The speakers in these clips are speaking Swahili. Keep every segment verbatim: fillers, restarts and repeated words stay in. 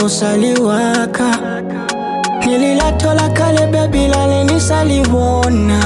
saliwaka nililatola kale baby lale nisaliwona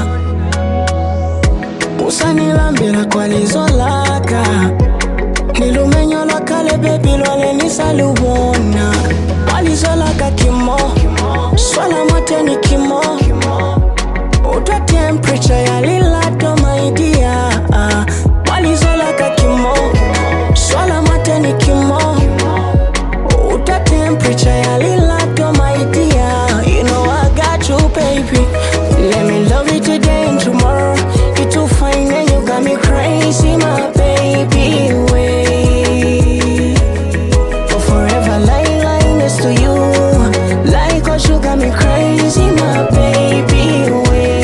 usanilambira kwa lizolaka nilumenyola kale baby lale nisaliwona walizolaka kimo swala mateni kimo uta temperature ya lilato my dear walizolaka kimo swala mateni kimo uta temperature ya lilato my dear. You know I got you baby, let me love you today and tomorrow. You too fine and you got me crazy my baby way. For forever lying lying next to you, like cause you got me crazy my baby way.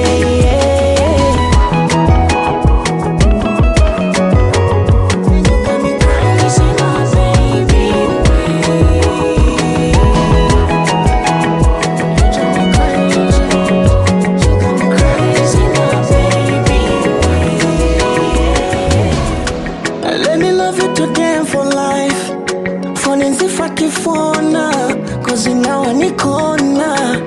Cause now I need corner.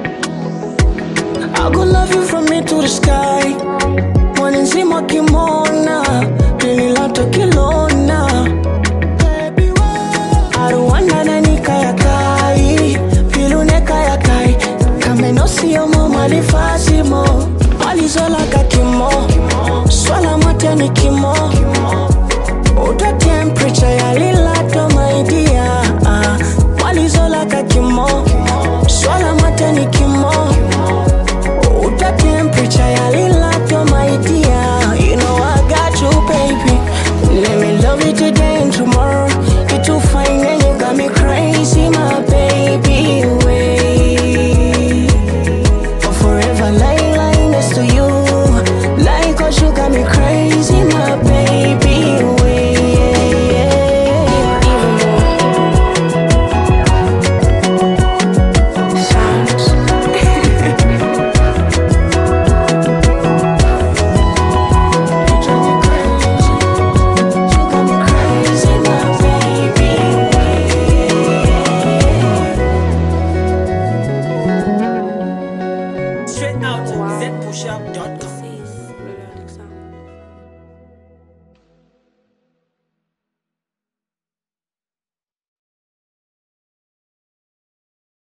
I go love you from me to the sky. One in Zima Kimona, really lot of Kilona. I don't want none kaya kai, Pilune kaya kai. Come no see your mama li fasimo. Walizola kakimo, swala matani kimo.